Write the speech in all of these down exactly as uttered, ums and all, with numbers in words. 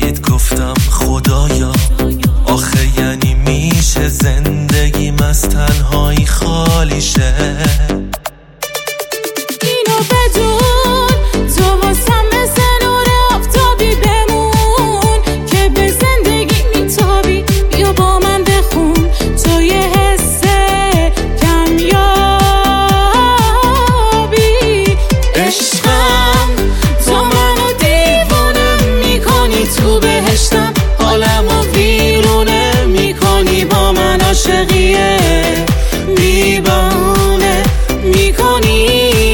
رسید گفتم خدایا آخه یعنی میشه زندگیم از تنهایی خالی شه. اینو بدون تو واسم مثل نور آفتابی بمون که به زندگی میتابی. بیا با من بخون تو یه حس کمیابی. عشقم تو منو دیوونه میکنی تو بهشتم، حالمو ویرونه میکنی با من عاشقیه بی بهونه میکنی.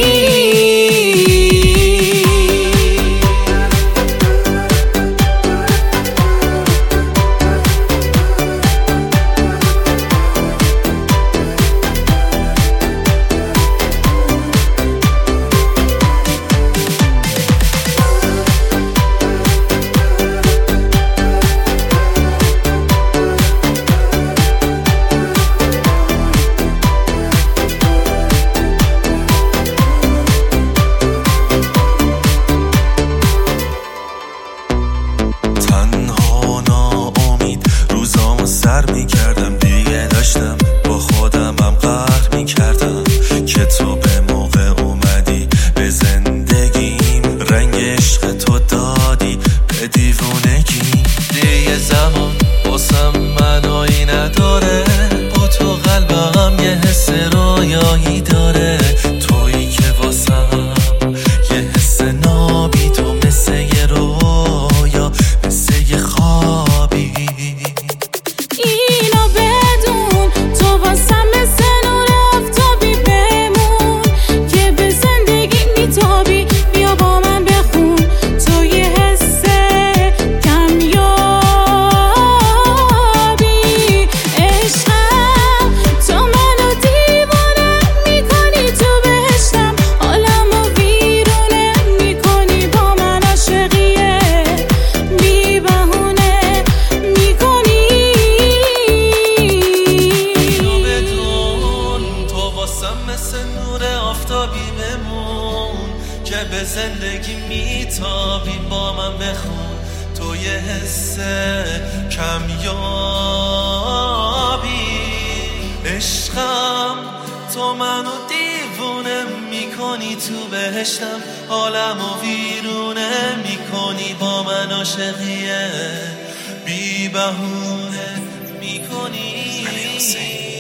تنها ناامید روزامو سر میکردم، دیگه داشتم با خودمم قهر میکردم که تو به موقع اومدی به زندگیم، رنگ عشق تو دادی به دیوونگی. دیگه زمان واسم معنایی نداره، با تو قلبم یه حس رویایی داره. تویی که واسم یه حس نابی، تو مثل یه رویا مثل یه خوابی. اینو بدون تو واسم مثل نور آفتابی بمون که به زندگی میتابی. بیا با من بخون تو یه حس کمیابی. عشقم تو منو دیوونه میکنی تو بهشتم، حالمو ویرونه میکنی با من عاشقیه بی بهونه میکنی. اینو بدون تو واسم مثل نور آفتابی بمون که به زندگی میتابی با من بخون تو یه حس کمیابی. عشقم تو منو دیوونه میکنی تو بهشتم، حالمو ویرونه میکنی با من عاشقیه بی بهونه میکنی.